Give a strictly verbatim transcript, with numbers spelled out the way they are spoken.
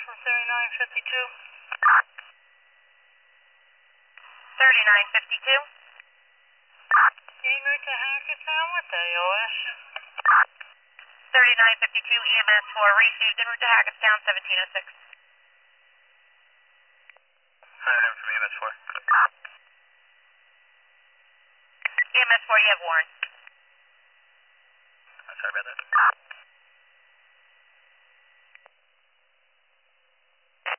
from thirty-nine fifty-two. thirty-nine fifty-two. En route to Hackettstown with A O S. thirty-nine fifty-two E M S four received en route to Hackettstown seventeen oh six. Hi, I'm from E M S four. E M S four, you have Warren. I'm sorry about that.